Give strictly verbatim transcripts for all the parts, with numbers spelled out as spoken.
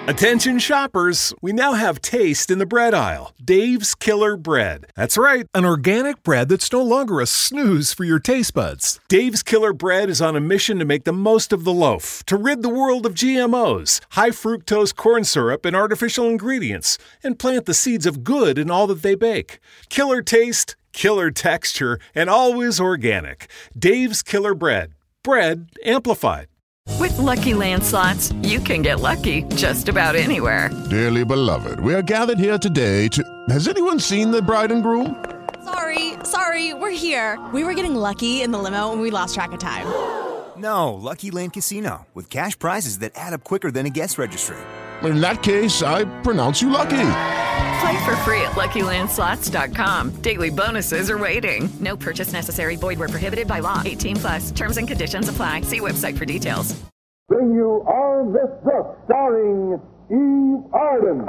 Attention shoppers, we now have taste in the bread aisle. Dave's Killer Bread. That's right, an organic bread that's no longer a snooze for your taste buds. Dave's Killer Bread is on a mission to make the most of the loaf, to rid the world of G M Os, high fructose corn syrup, and artificial ingredients, and plant the seeds of good in all that they bake. Killer taste, killer texture, and always organic. Dave's Killer Bread. Bread amplified. With Lucky Land Slots, you can get lucky just about anywhere. Dearly beloved, we are gathered here today to... Has anyone seen the bride and groom? Sorry, sorry, we're here. We were getting lucky in the limo and we lost track of time. No, Lucky Land Casino, with cash prizes that add up quicker than a guest registry. In that case, I pronounce you lucky. Play for free at Lucky Land Slots dot com. Daily bonuses are waiting. No purchase necessary. Void where prohibited by law. eighteen plus. Terms and conditions apply. See website for details. Bring you All This Book, starring Eve Arden.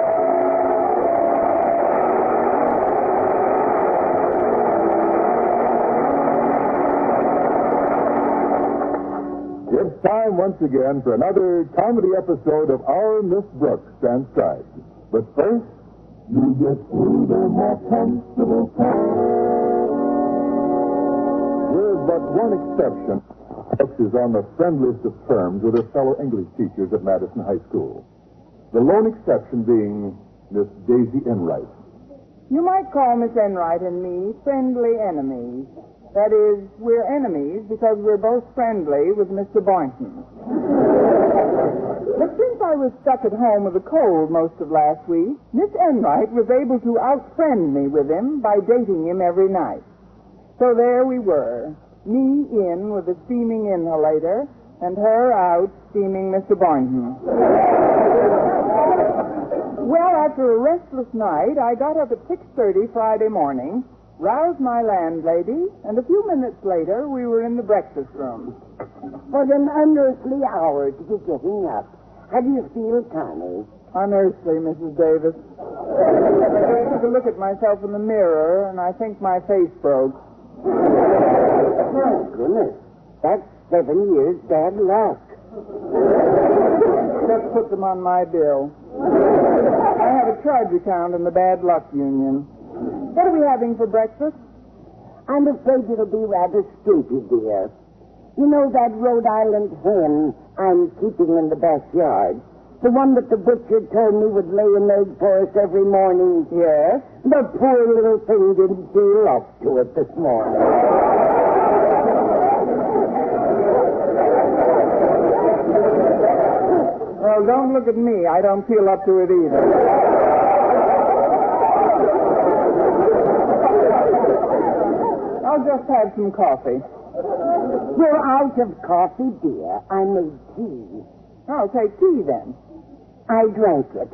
It's time once again for another comedy episode of Our Miss Brooks transcribed. But first, you get through the more comfortable part. With but one exception, Brooks is on the friendliest of terms with her fellow English teachers at Madison High School. The lone exception being Miss Daisy Enright. You might call Miss Enright and me friendly enemies. That is, we're enemies because we're both friendly with Mister Boynton. But since I was stuck at home with a cold most of last week, Miss Enright was able to out-friend me with him by dating him every night. So there we were, me in with a steaming inhalator, and her out steaming Mister Boynton. Well, after a restless night, I got up at six thirty Friday morning, roused my landlady, and a few minutes later, we were in the breakfast room. What an unearthly hour to be getting up. How do you feel, Connie? Unearthly, Missus Davis. I took a look at myself in the mirror, and I think my face broke. My goodness. That's seven years bad luck. Let's put them on my bill. I have a charge account in the bad luck union. What are we having for breakfast? I'm afraid it'll be rather stupid, dear. You know that Rhode Island hen I'm keeping in the backyard? The one that the butcher told me would lay an egg for us every morning? Yes. The poor little thing didn't feel up to it this morning. Well, don't look at me. I don't feel up to it either. I'll just have some coffee. You're out of coffee, dear. I made tea. I'll take tea, then. I drank it.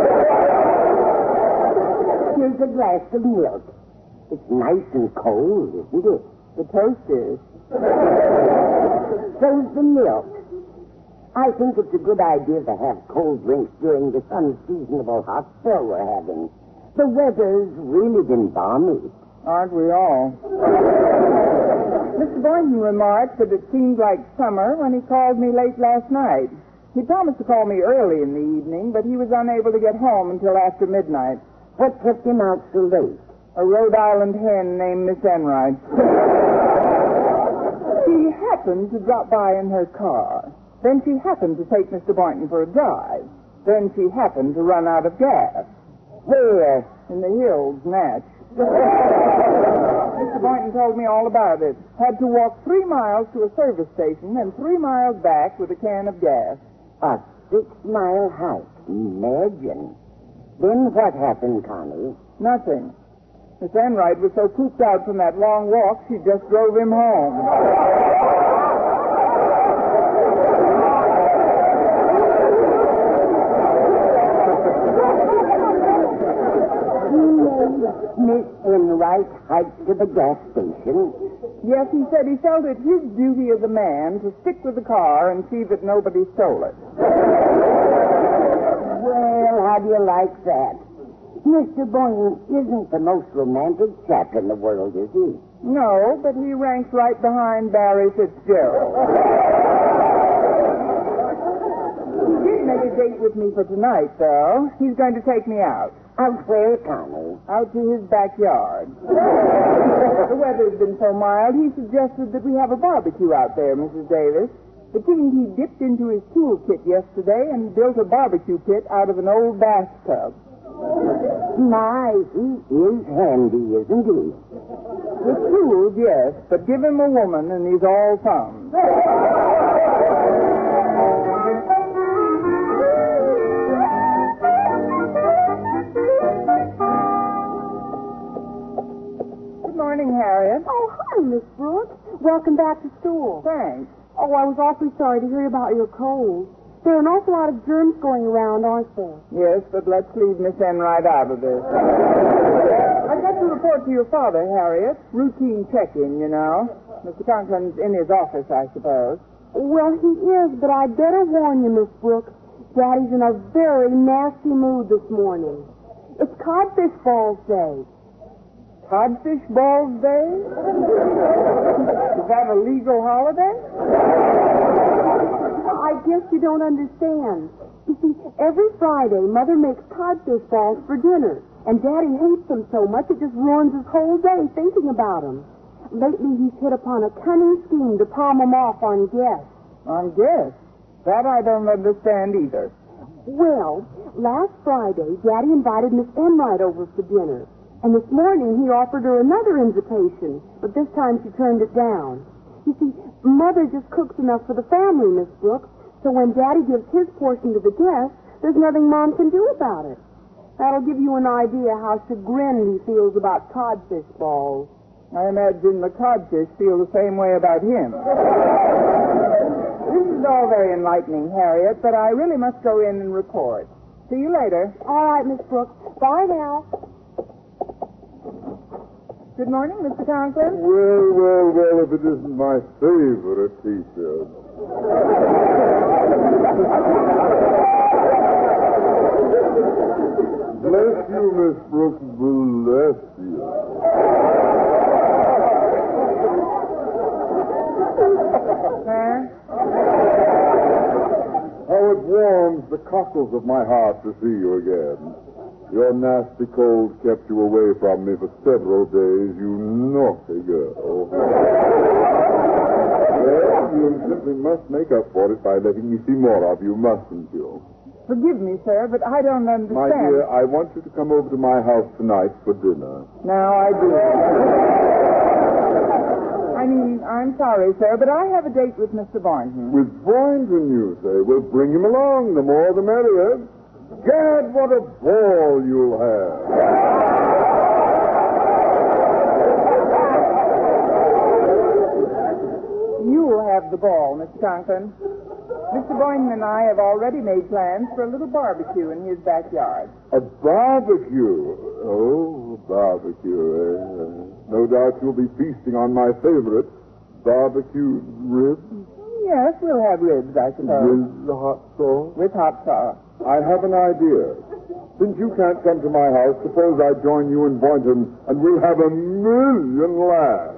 Here's a glass of milk. It's nice and cold, isn't it? The toast is. So's the milk. I think it's a good idea to have cold drinks during this unseasonable hot spell we're having. The weather's really been balmy. Aren't we all? Mister Boynton remarked that it seemed like summer when he called me late last night. He promised to call me early in the evening, but he was unable to get home until after midnight. What kept him out so late? A Rhode Island hen named Miss Enright. She happened to drop by in her car. Then she happened to take Mister Boynton for a drive. Then she happened to run out of gas. Where? In the hills, Natch. Mister Boynton told me all about it. Had to walk three miles to a service station and three miles back with a can of gas. A six-mile hike. Imagine. Then what happened, Connie? Nothing. Miss Enright was so pooped out from that long walk, she just drove him home. Miss Enright hiked to the gas station. Yes, he said he felt it his duty as a man to stick with the car and see that nobody stole it. Well, how do you like that? Mister Boynton isn't the most romantic chap in the world, is he? No, but he ranks right behind Barry Fitzgerald. He did make a date with me for tonight, though. He's going to take me out. Out where, Connie? Out to his backyard. The weather's been so mild, he suggested that we have a barbecue out there, Missus Davis. The king, he dipped into his toolkit yesterday and built a barbecue pit out of an old bathtub. My, he is handy, isn't he? With tools, yes, but give him a woman and he's all thumbs. Good morning, Harriet. Oh, hi, Miss Brooks. Welcome back to school. Thanks. Oh, I was awfully sorry to hear about your cold. There are an awful lot of germs going around, aren't there? Yes, but let's leave Miss Enright out of this. I got to report to your father, Harriet. Routine check-in, you know. Mister Conklin's in his office, I suppose. Well, he is, but I'd better warn you, Miss Brooks. Daddy's in a very nasty mood this morning. It's Codfish Balls Day. Codfish Balls Day? Is that a legal holiday? I guess you don't understand. You see, every Friday, Mother makes codfish balls for dinner, and Daddy hates them so much it just ruins his whole day thinking about them. Lately, he's hit upon a cunning scheme to palm them off on guests. On guests? That I don't understand either. Well, last Friday, Daddy invited Miss Enright over for dinner, and this morning he offered her another invitation, but this time she turned it down. You see, Mother just cooks enough for the family, Miss Brooks, so when Daddy gives his portion to the guests, there's nothing Mom can do about it. That'll give you an idea how chagrined he feels about codfish balls. I imagine the codfish feel the same way about him. This is all very enlightening, Harriet, but I really must go in and report. See you later. All right, Miss Brooks. Bye now. Good morning, Mister Conklin. Well, well, well, if it isn't my favorite T-shirt. Bless you, Miss Brooks. Bless you. Huh? How it warms the cockles of my heart to see you again. Your nasty cold kept you away from me for several days, you naughty girl. Well, you simply must make up for it by letting me see more of you, mustn't you? Forgive me, sir, but I don't understand. My dear, I want you to come over to my house tonight for dinner. Now I do. I mean, I'm sorry, sir, but I have a date with Mister Boynton. With Boynton, you say? Well, bring him along. The more the merrier. Gad, what a ball you'll have. You'll have the ball, Mister Conklin. Mister Boynton and I have already made plans for a little barbecue in his backyard. A barbecue? Oh, a barbecue, eh? No doubt you'll be feasting on my favorite, barbecued ribs. Yes, we'll have ribs, I suppose. With the hot sauce? With hot sauce. I have an idea. Since you can't come to my house, suppose I join you in Boynton, and we'll have a million laughs.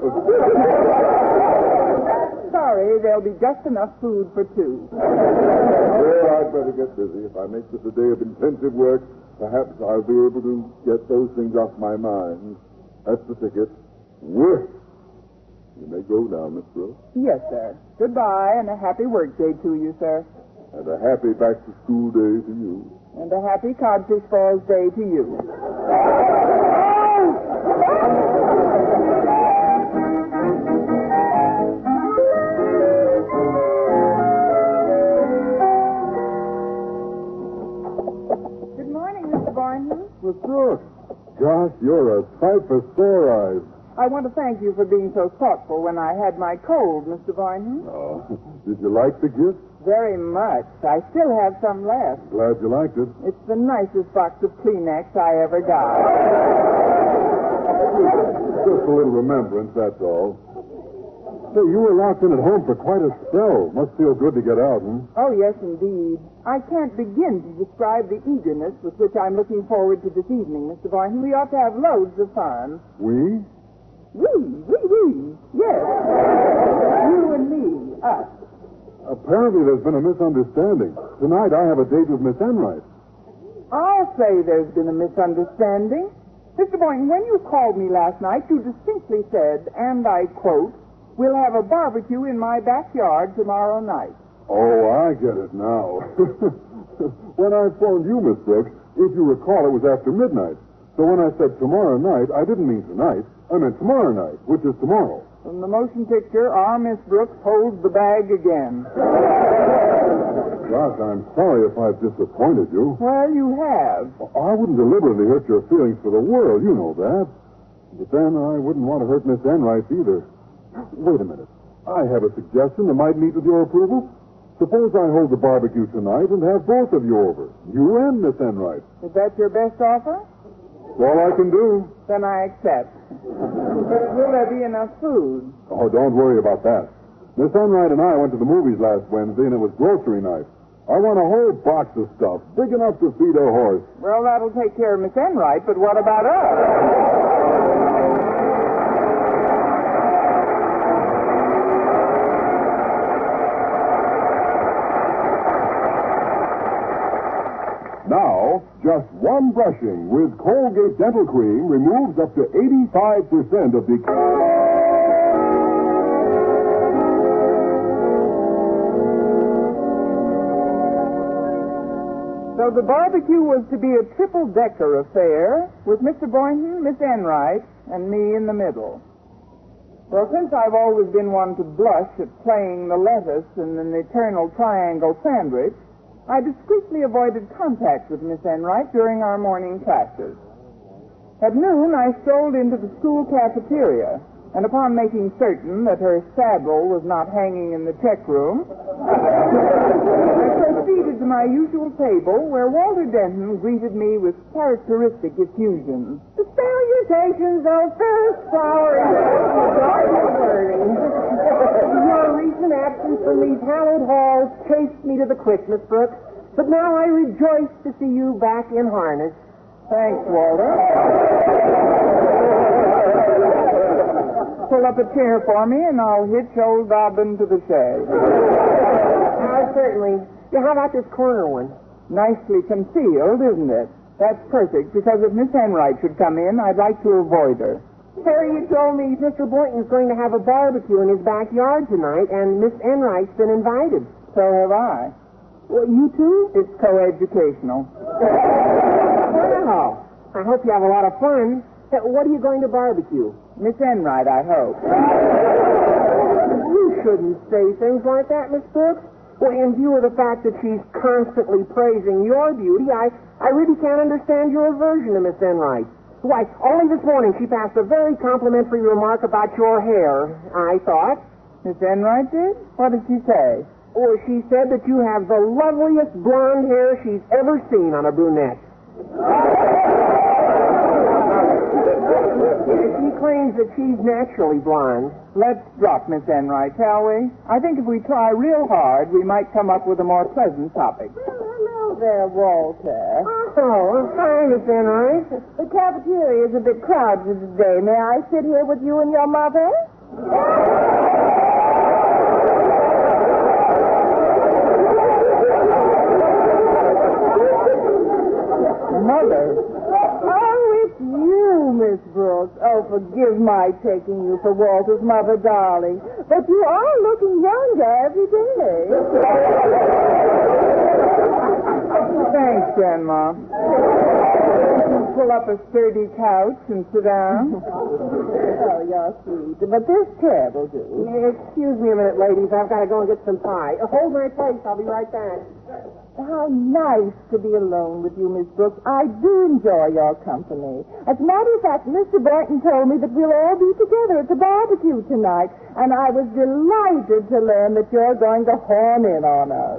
Sorry, there'll be just enough food for two. Well, I'd better get busy. If I make this a day of intensive work, perhaps I'll be able to get those things off my mind. That's the ticket. Work. You may go now, Miss Brooks. Yes, sir. Goodbye, and a happy workday to you, sir. And a happy back-to-school day to you. And a happy Codfish Balls Day to you. Good morning, Mister Boynton. Miss Brooks. Gosh, you're a sight for sore eyes. I want to thank you for being so thoughtful when I had my cold, Mister Boynton. Oh, did you like the gift? Very much. I still have some left. Glad you liked it. It's the nicest box of Kleenex I ever got. Just a little remembrance, that's all. Say, you were locked in at home for quite a spell. Must feel good to get out, hmm? Oh, yes, indeed. I can't begin to describe the eagerness with which I'm looking forward to this evening, Mister Boynton. We ought to have loads of fun. We? We, we, we. Yes. You and me, us. Apparently there's been a misunderstanding. Tonight I have a date with Miss Enright. I'll say there's been a misunderstanding. Mister Boynton, when you called me last night, you distinctly said, and I quote, "We'll have a barbecue in my backyard tomorrow night." Oh, I get it now. When I phoned you, Miss Brooks, if you recall, it was after midnight. So when I said tomorrow night, I didn't mean tonight. I meant tomorrow night, which is tomorrow. From the motion picture, our Miss Brooks holds the bag again. Gosh, I'm sorry if I've disappointed you. Well, you have. I wouldn't deliberately hurt your feelings for the world, you know that. But then I wouldn't want to hurt Miss Enright either. Wait a minute. I have a suggestion that might meet with your approval. Suppose I hold the barbecue tonight and have both of you over. You and Miss Enright. Is that your best offer? It's all I can do. Then I accept. But will there be enough food? Oh, don't worry about that. Miss Enright and I went to the movies last Wednesday, and it was grocery night. I want a whole box of stuff, big enough to feed a horse. Well, that'll take care of Miss Enright, but what about us? Now, just one brushing with Colgate Dental Cream removes up to eighty-five percent of the... So the barbecue was to be a triple-decker affair with Mister Boynton, Miss Enright, and me in the middle. Well, since I've always been one to blush at playing the lettuce in an eternal triangle sandwich, I discreetly avoided contact with Miss Enright during our morning classes. At noon, I strolled into the school cafeteria, and upon making certain that her saddle was not hanging in the check room, I proceeded to my usual table, where Walter Denton greeted me with characteristic effusion. The salutations of first flower learning. Your recent absence from these hallowed halls chased me to the quick, Miss Brooks, but now I rejoice to see you back in harness. Thanks, Walter. Pull up a chair for me, and I'll hitch old Dobbin to the shed. Uh, certainly. Yeah, how about this corner one? Nicely concealed, isn't it? That's perfect, because if Miss Enright should come in, I'd like to avoid her. Harry, you told me Mister Boynton's going to have a barbecue in his backyard tonight, and Miss Enright's been invited. So have I. Well, you too? It's coeducational. Wow. I hope you have a lot of fun. What are you going to barbecue? Miss Enright, I hope. You shouldn't say things like that, Miss Brooks. Well, in view of the fact that she's constantly praising your beauty, I, I really can't understand your aversion to Miss Enright. Why, only this morning she passed a very complimentary remark about your hair, I thought. Miss Enright did? What did she say? Well, she said that you have the loveliest blonde hair she's ever seen on a brunette. She claims that she's naturally blonde. Let's drop Miss Enright, shall we? I think if we try real hard, we might come up with a more pleasant topic. Hello there, Walter. Oh, hi, Miss Enright. The cafeteria is a bit crowded today. May I sit here with you and your mother? Mother? Oh, it's you, Miss Brooks. Oh, forgive my taking you for Walter's mother, darling. But you are looking younger every day. Thanks, Grandma. Pull up a sturdy couch and sit down. Oh, you're sweet. But this chair will do. Excuse me a minute, ladies. I've got to go and get some pie. Hold my place. I'll be right back. How nice to be alone with you, Miss Brooks. I do enjoy your company. As a matter of fact, Mister Boynton told me that we'll all be together at the barbecue tonight, and I was delighted to learn that you're going to horn in on us.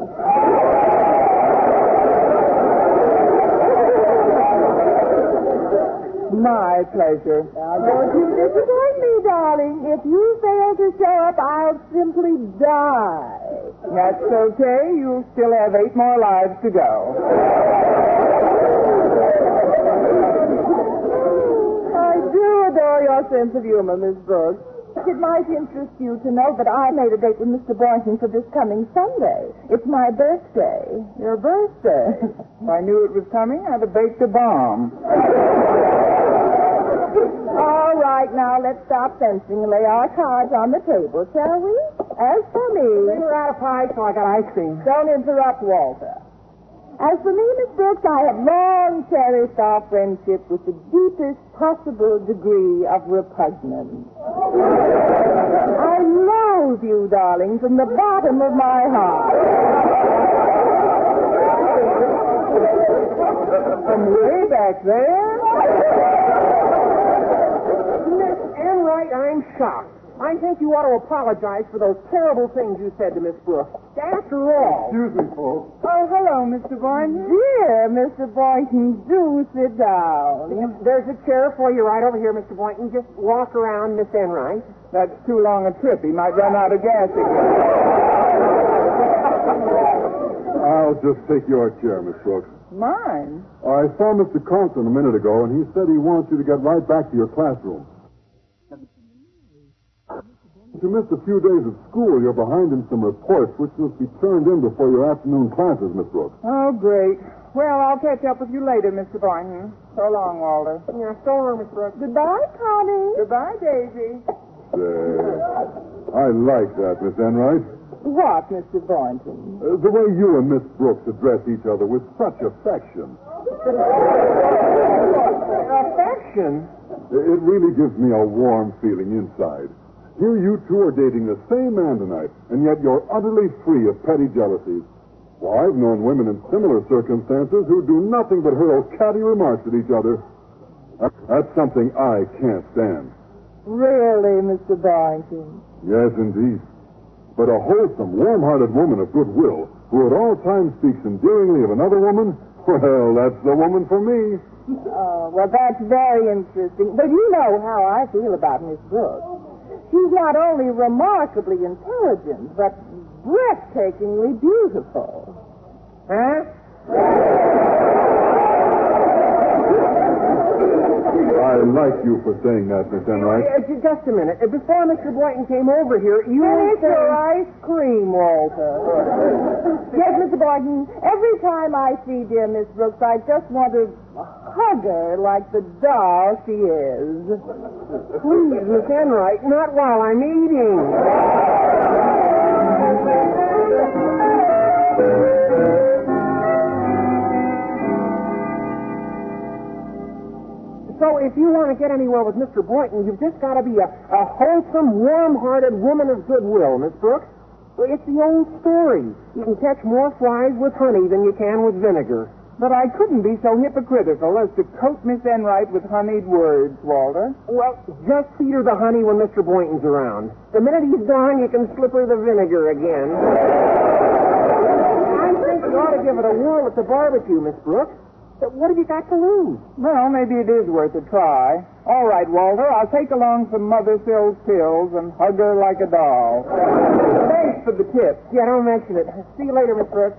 My pleasure. Now, don't you disappoint me, darling. If you fail to show up, I'll simply die. That's okay. You'll still have eight more lives to go. I do adore your sense of humor, Miss Brooks. It might interest you to know that I made a date with Mister Boynton for this coming Sunday. It's my birthday. Your birthday? If I knew it was coming, I'd have baked a bomb. All right, now let's stop fencing and lay our cards on the table, shall we? As for me... We were out of pie, so I got ice cream. Don't interrupt, Walter. As for me, Miss Brooks, I have long cherished our friendship with the deepest possible degree of repugnance. I loathe you, darling, from the bottom of my heart. From way back there? Miss Enright, I'm shocked. I think you ought to apologize for those terrible things you said to Miss Brooks. After all... Excuse me, folks. Oh, hello, Mister Boynton. Dear Mister Boynton, do sit down. There's a chair for you right over here, Mister Boynton. Just walk around Miss Enright. That's too long a trip. He might run out of gas again. I'll just take your chair, Miss Brooks. Mine? I saw Mister Conklin a minute ago, and he said he wants you to get right back to your classroom. You missed a few days of school. You're behind in some reports, which must be turned in before your afternoon classes, Miss Brooks. Oh, great. Well, I'll catch up with you later, Mister Boynton. So long, Walter. Yeah, so long, Miss Brooks. Goodbye, Connie. Goodbye, Daisy. Say, I like that, Miss Enright. What, Mister Boynton? Uh, the way you and Miss Brooks address each other with such affection. Affection? It really gives me a warm feeling inside. Here you two are dating the same man tonight, and yet you're utterly free of petty jealousies. Well, I've known women in similar circumstances who do nothing but hurl catty remarks at each other. That- That's something I can't stand. Really, Mister Boynton? Yes, indeed. But a wholesome, warm-hearted woman of goodwill, who at all times speaks endearingly of another woman, well, that's the woman for me. Oh, well, that's very interesting. But you know how I feel about Miss Brooks. She's not only remarkably intelligent, but breathtakingly beautiful. Huh? I like you for saying that, Miss Enright. Uh, just a minute. Uh, Before Mister Boynton came over here, you were Finish your saying... ice cream, Walter. Yes, Mister Boynton, every time I see dear Miss Brooks, I just want to hug her like the doll she is. Please, Miss Enright, not while I'm eating. So if you want to get anywhere with Mister Boynton, you've just got to be a, a wholesome, warm-hearted woman of goodwill, Miss Brooks. Well, it's the old story. You can catch more flies with honey than you can with vinegar. But I couldn't be so hypocritical as to coat Miss Enright with honeyed words, Walter. Well, just feed her the honey when Mister Boynton's around. The minute he's gone, you can slip her the vinegar again. I think you ought to give it a whirl at the barbecue, Miss Brooks. But what have you got to lose? Well, maybe it is worth a try. All right, Walter, I'll take along some Mother Sills pills and hug her like a doll. Thanks for the tip. Yeah, don't mention it. See you later, Miss Brooks.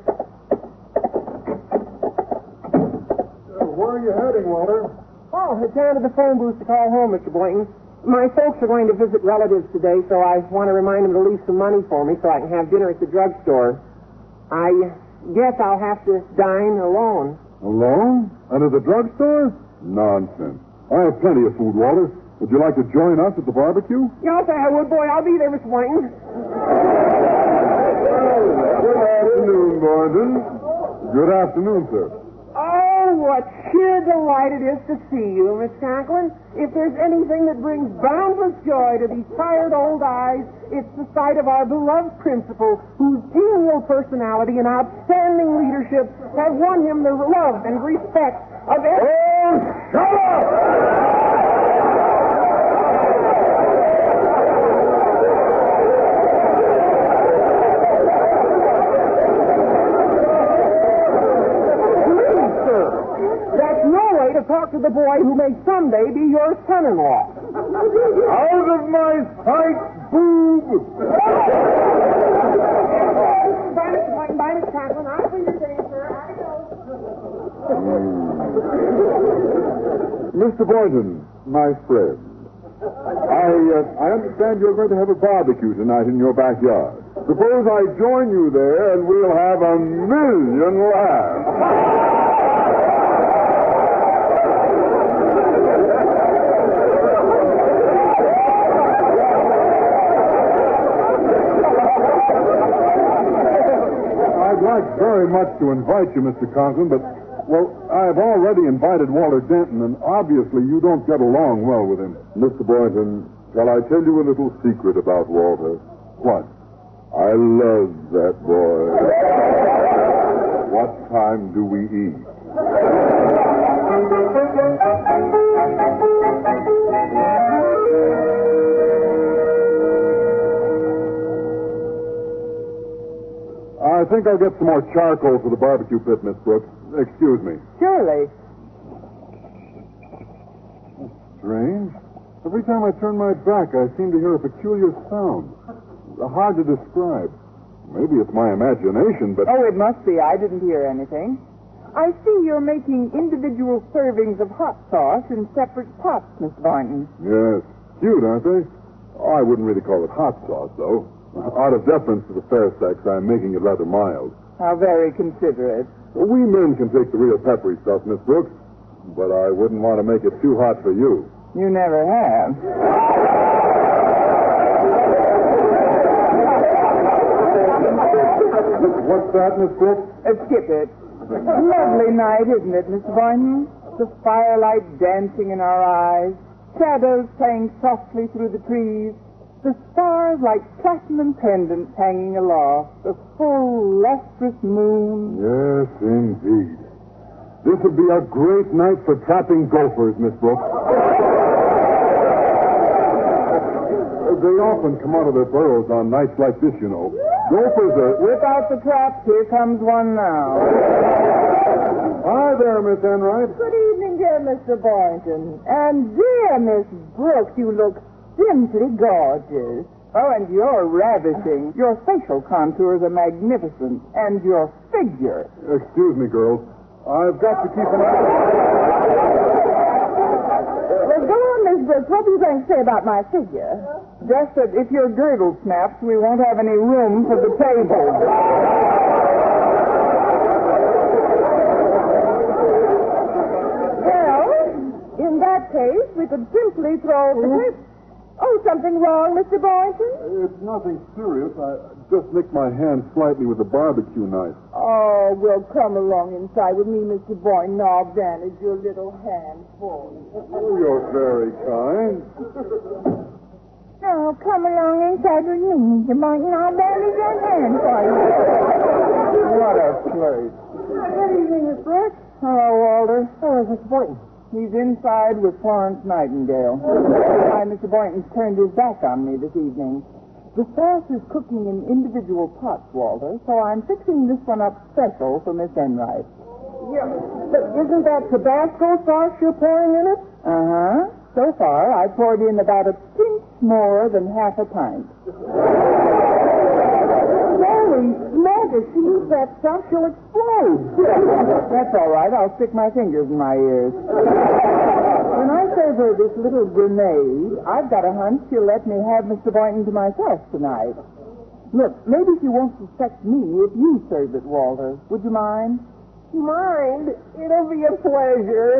Where are you heading, Walter? Oh, it's down to the phone booth to call home, Mister Boynton. My folks are going to visit relatives today, so I want to remind them to leave some money for me so I can have dinner at the drugstore. I guess I'll have to dine alone. Alone? And at the drugstore? Nonsense. I have plenty of food, Walter. Would you like to join us at the barbecue? Yes, I would, boy. I'll be there, Mister Boynton. Good afternoon, Boynton. Good afternoon, sir. Oh, what sheer delight it is to see you, Miss Conklin. If there's anything that brings boundless joy to these tired old eyes, it's the sight of our beloved principal, whose genial personality and outstanding leadership have won him the love and respect of every... Oh, shut up! To talk to the boy who may someday be your son-in-law. Out of my sight, boob! Bye, Mister Boynton. Bye, Miss Conklin. I'll see you today, sir. I go. Mister Boynton, my friend, I, uh, I understand you're going to have a barbecue tonight in your backyard. Suppose I join you there and we'll have a million laughs. I'd like very much to invite you, Mister Conklin, but, well, I've already invited Walter Denton, and obviously you don't get along well with him. Mister Boynton, shall I tell you a little secret about Walter? What? I love that boy. What time do we eat? I think I'll get some more charcoal for the barbecue pit, Miss Brooks. Excuse me. Surely. Strange. Every time I turn my back, I seem to hear a peculiar sound. Hard to describe. Maybe it's my imagination, but... Oh, it must be. I didn't hear anything. I see you're making individual servings of hot sauce in separate pots, Miss Boynton. Yes. Cute, aren't they? Oh, I wouldn't really call it hot sauce, though. Out of deference to the fair sex, I'm making it rather mild. How very considerate. Well, we men can take the real peppery stuff, Miss Brooks, but I wouldn't want to make it too hot for you. You never have. What's that, Miss Brooks? Uh, skip it. Lovely night, isn't it, Mister Boynton? The firelight dancing in our eyes, shadows playing softly through the trees, the stars like platinum pendants hanging aloft, the full, lustrous moon. Yes, indeed. This would be a great night for trapping gophers, Miss Brooks. They often come out of their burrows on nights like this, you know. Gophers are... Whip out the traps. Here comes one now. Hi there, Miss Enright. Good evening, dear Mister Boynton. And dear Miss Brooks, you look simply gorgeous. Oh, and you're ravishing. Your facial contours are magnificent. And your figure. Excuse me, girls. I've got to keep an eye... Well, go on, Miss Brooks. What are you going to say about my figure? Just that if your girdle snaps, we won't have any room for the table. Well, in that case, we could simply throw the table. Oh, something wrong, Mister Boynton? It's nothing serious. I just nicked my hand slightly with a barbecue knife. Oh, well, come along inside with me, Mister Boynton. I'll bandage your little hand for you. Oh, you're very kind. Oh, come along inside with me, Mister Boynton. I'll bandage your hand for you. What a flirt. Good evening, Miss Brooks. Hello, Walter. Oh, Mister Boynton. He's inside with Florence Nightingale. Why, Mister Boynton's turned his back on me this evening. The sauce is cooking in individual pots, Walter, so I'm fixing this one up special for Miss Enright. Yeah, but isn't that Tabasco sauce you're pouring in it? Uh-huh. So far, I poured in about a pinch more than half a pint. Holy smoke, if she eats that stuff, she'll explode. That's all right. I'll stick my fingers in my ears. When I serve her this little grenade, I've got a hunch she'll let me have Mister Boynton to myself tonight. Look, maybe she won't suspect me if you serve it, Walter. Would you mind? Mind? It'll be a pleasure.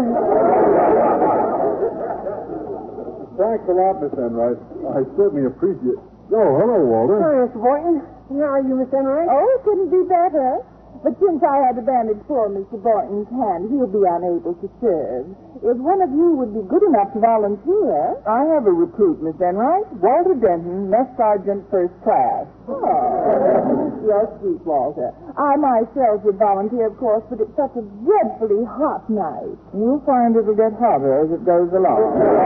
Thanks a lot, Miss Enright. I certainly appreciate... Oh, hello, Walter. Hi, Mister Boynton. How are you, Miss Enright? Oh, it couldn't be better. But since I had to bandage poor Mister Boynton's hand, he'll be unable to serve. If one of you would be good enough to volunteer... I have a recruit, Miss Enright. Walter Denton, Mess Sergeant First Class. Oh, you're sweet, Walter. I myself would volunteer, of course, but it's such a dreadfully hot night. You'll find it'll get hotter as it goes along.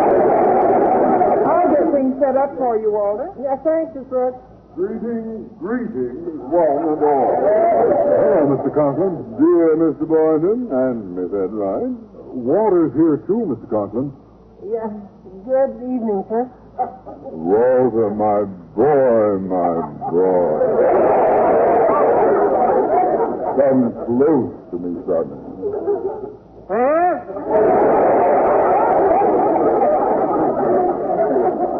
I'll get things set up for you, Walter. Yes, thanks, Miss Brooks. Greetings, greetings, one and all. Hello, Mister Conklin. Dear Mister Boynton and Miss Enright. Walter's here, too, Mister Conklin. Yeah, good evening, sir. Walter, my boy, my boy. Come close to me, son. Huh?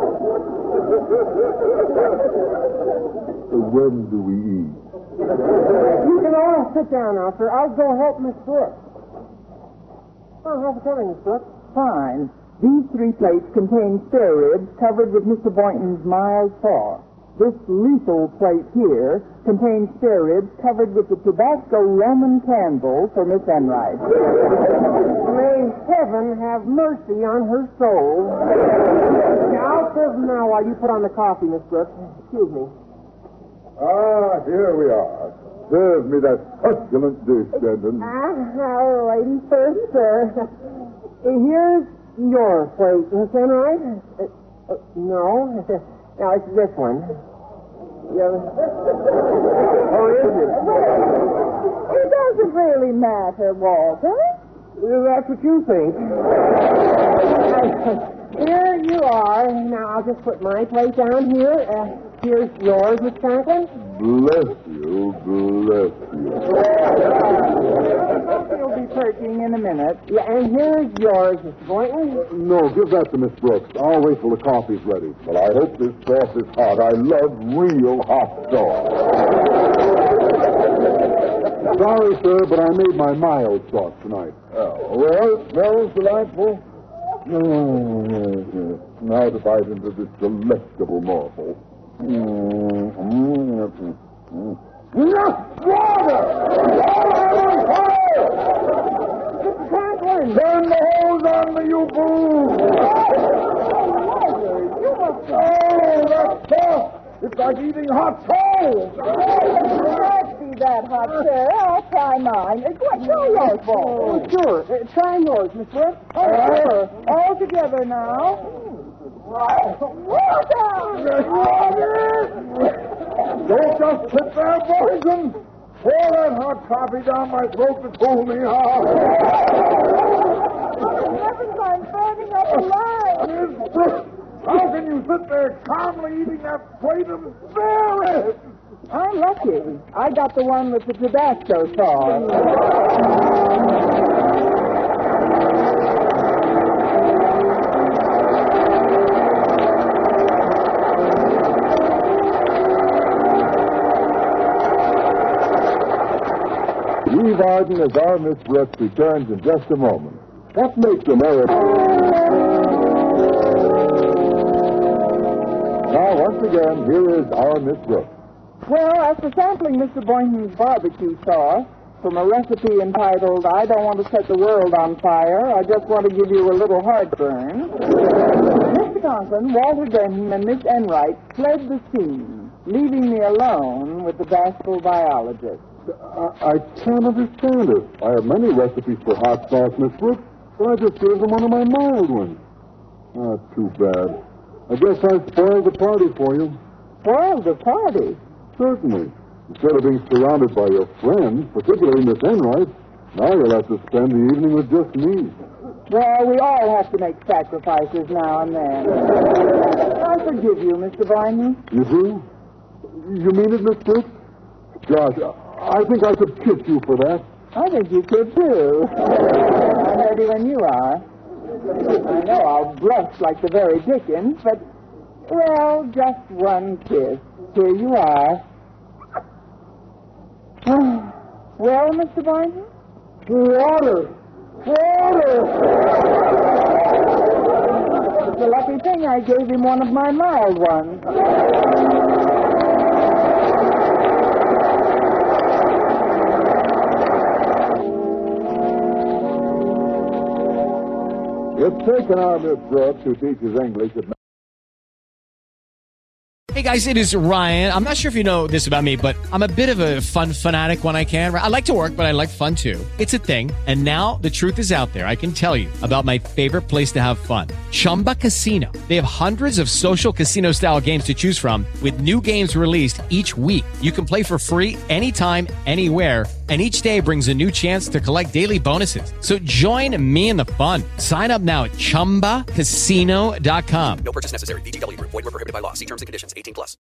When do we eat? You can all sit down now, sir. I'll go help Miss Brooks. Oh, how's it coming, Miss Brooks? Fine. These three plates contain spare ribs covered with Mister Boynton's mild sauce. This lethal plate here contains spare ribs covered with the Tabasco Roman candle for Miss Enright. May heaven have mercy on her soul. Now, I'll serve them now while you put on the coffee, Miss Brooks. Excuse me. Ah, here we are. Serve me that succulent dish, Denton. Ah, ladies first, sir. Here's your plate, Miss Enright. Uh, uh, no. Now, it's this one. Yeah. Or is it? It doesn't really matter, Walter. Well, that's what you think. Here you are. Now, I'll just put my plate down here. Uh, here's yours, Miss Franklin. Bless you, bless you. You'll be perking in a minute. Yeah, and here's yours, Mister Boynton. No, give that to Miss Brooks. I'll wait till the coffee's ready. But I hope this sauce is hot. I love real hot sauce. Sorry, sir, but I made my mild sauce tonight. Oh, well, it smells delightful. Oh, yes, yes. Now to bite into this delectable morsel. Mm, mm, mm, mm. Enough water! Water! Fire! Mister Franklin! Turn the hose on me, you fool! Oh, that's tough! It's like eating hot coals! Don't be that hot, sir. I'll try mine. Uh, What, try yours, Walter. Oh, sure. Uh, try yours, Miss Brooks. Oh, sure. All together now. Walter! Don't just sit there, Boynton! Pour that hot coffee down my throat to cool me off! Heavens, I'm burning up alive. Miss Brooks, how can you sit there calmly eating that plate of spare ribs? I'm lucky. I got the one with the Tabasco sauce. Eve Arden as our Miss Brooks returns in just a moment. What makes America... Now, once again, here is our Miss Brooks. Well, after sampling Mister Boynton's barbecue sauce from a recipe entitled I Don't Want to Set the World on Fire, I just want to give you a little heartburn. Mister Conklin, Walter Denton, and Miss Enright fled the scene, leaving me alone with the bashful biologist. I, I can't understand it. I have many recipes for hot sauce, Miss Brooks, but I just gave them one of my mild ones. Ah, too bad. I guess I spoiled the party for you. Spoiled the party? Certainly. Instead of being surrounded by your friends, particularly Miss Enright, now you'll have to spend the evening with just me. Well, we all have to make sacrifices now and then. I forgive you, Mister Boynton. You do? You mean it, Miss Brooks? Gosh, I think I could kiss you for that. I think you could, too. I'm ready when you are. I know I'll blush like the very Dickens, but, well, just one kiss. Here you are. Well, Mister Boynton? Water! Water! It's a lucky thing I gave him one of my mild ones. It's taken our Miss Brooks, who teaches English at... Hey guys, it is Ryan. I'm not sure if you know this about me, but I'm a bit of a fun fanatic when I can. I like to work, but I like fun too. It's a thing. And now the truth is out there. I can tell you about my favorite place to have fun. Chumba Casino. They have hundreds of social casino style games to choose from with new games released each week. You can play for free anytime, anywhere. And each day brings a new chance to collect daily bonuses. So join me in the fun. Sign up now at chumba casino dot com. No purchase necessary. V G W Group. Void where prohibited by law. See terms and conditions. eighteen plus.